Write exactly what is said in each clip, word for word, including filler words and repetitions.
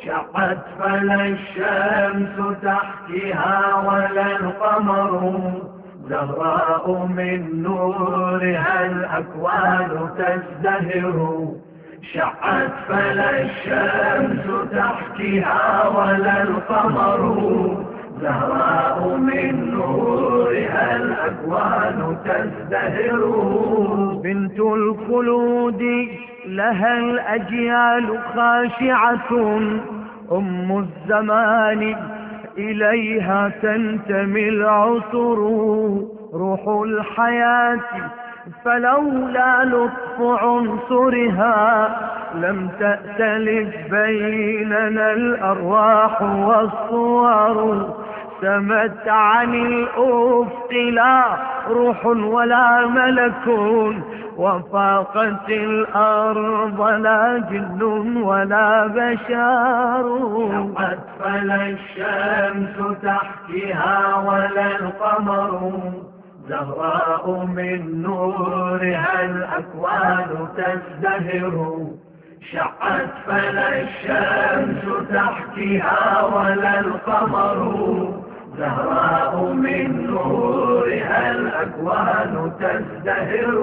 شقت فلا الشمس تحتها ولا القمر، زهراء من نورها الأكوان تزدهر. شقت فلا الشمس تحتها ولا القمر، زهراء من نورها الأكوان تزدهر. بنت الخلود لها الأجيال خاشعة، أم الزمان إليها تنتمي العصر. روح الحياة فلولا لطف عنصرها لم تأتلف بيننا الأرواح والصور. سمت عن الأفق لا روح ولا ملك، وفاقت الأرض لا جن ولا بشر. شقت فلا الشمس تحتها ولا القمر، زهراء من نورها الأكوان تزدهر. شقت فلا الشمس تحتها ولا القمر، زهراء من نورها الأكوان تزدهر.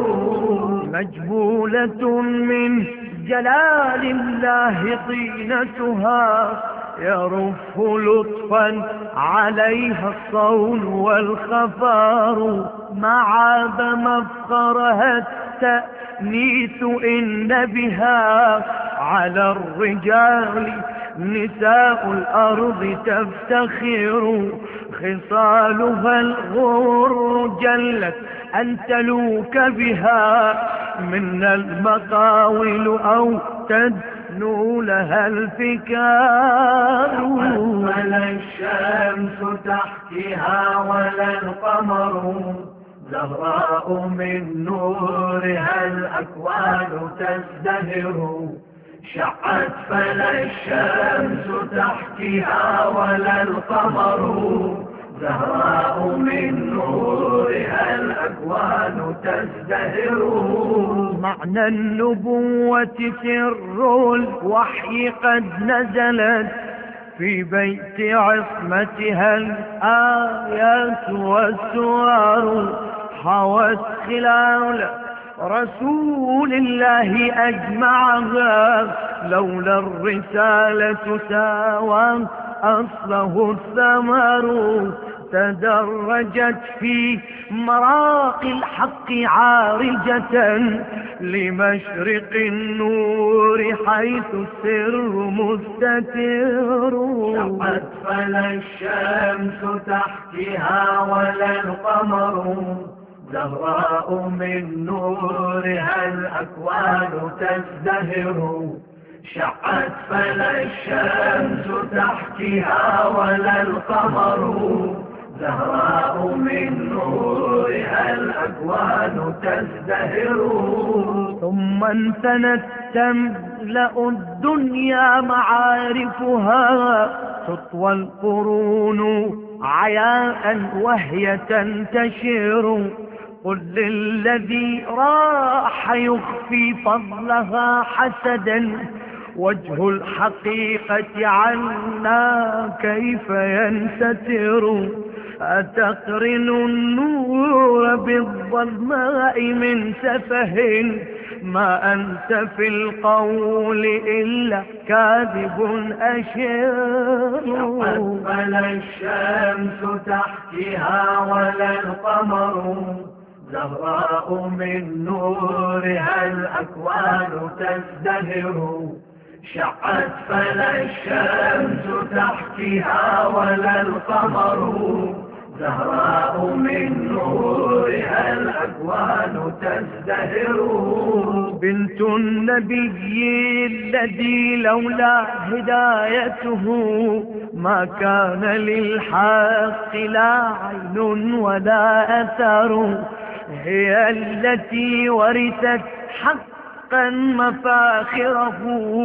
مجبولة من جلال الله طينتها، يرف لطفا عليها الصون والخفار. ما عاب مفخرها التأنيث إن بها على الرجال نساء الأرض تفتخر. خصالها الغر جلت أن تلوك بها من المقاول أو تدنو لها الفكار. فلا الشمس تحتها ولا القمر، زهراء من نورها الأكوان تزدهر. شقت فلا الشمس تحتها ولا القمر، زهراء من نورها الأكوان تزدهر. معنى النبوة سر الوحي قد نزلت في بيت عصمتها الآيات والسور. حوت خلال رسول الله أجمعها، لولا الرسالة ساوى أصله الثمر. تدرجت في مراقي الحق عارجة لمشرق النور حيث السر مستتر. شقت فلا الشمس تحتها ولا القمر، زهراء من نورها الأكوان تزدهر. شقت فلا الشمس تحتها ولا القمر، زهراء من نورها الأكوان تزدهر. ثم انثنت تملأ الدنيا معارفها، تطوى القرون عياء وهي تنتشر. قل للذي راح يخفي فضلها حسدا، وجه الحقيقة عنا كيف ينستر. أتقرن النور بالظلماء من سفه، ما أنت في القول إلا كاذب أشر. شقت فلا الشمس تحتها ولا القمر، زهراء من نورها الأكوان تزدهر. شقت فلا الشمس تحتها ولا القمر، زهراء من نورها الأكوان تزدهر. بنت النبي الذي لولا هدايته ما كان للحق لا عين ولا أثر. هي التي ورثت حقا مفاخره،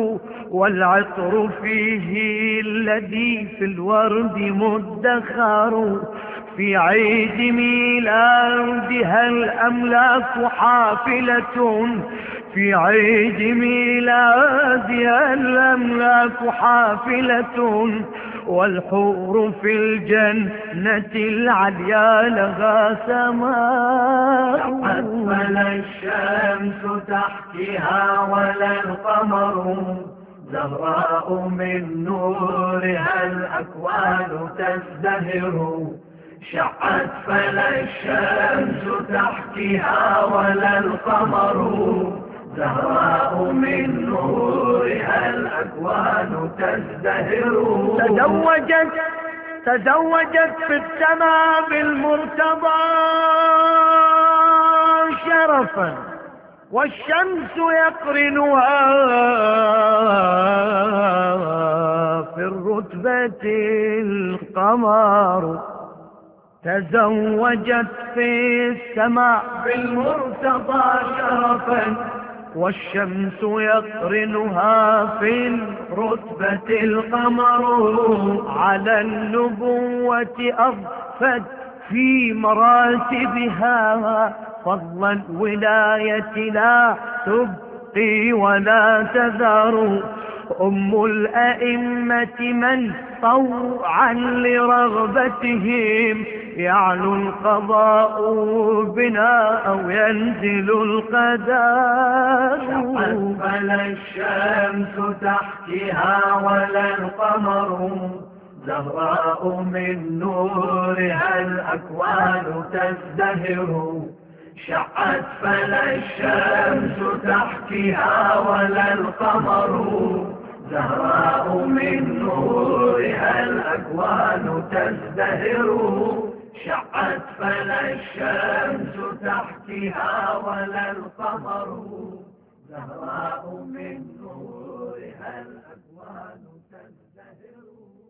والعطر فيه الذي في الورد مدخر. في عيد ميلادها الأملاك حافلة في عيد ميلادها الأملاك حافلة، والحور في الجنة العليا لها سماء. شقت فلا الشمس تحتها ولا القمر، زهراء من نورها الأكوان تزدهر. شقت فلا الشمس تحتها ولا القمر، زهراء من نورها الأكوان تزدهر. تزوجت تزوجت في السماء بالمرتضى شرفا، والشمس يقرنها في الرتبة القمر. تزوجت في السماء بالمرتضى شرفا، والشمس يقرنها في رتبة القمر. على النبوة أضفت في مراتبها، فضل الولاية لا تبقي ولا تذر. أم الأئمة من طوعا لرغبتهم يعلو القضاء بنا أو ينزل القدر. شقت فلا الشمس تحتها ولا القمر، زهراء من نورها الأكوان تزدهر. شقت فلا الشمس تحتها ولا القمر، زهراء من نورها الأكوان تزدهر. شقت فلا الشمس تحتها ولا القمر، زهراء من نورها الأكوان تزدهر.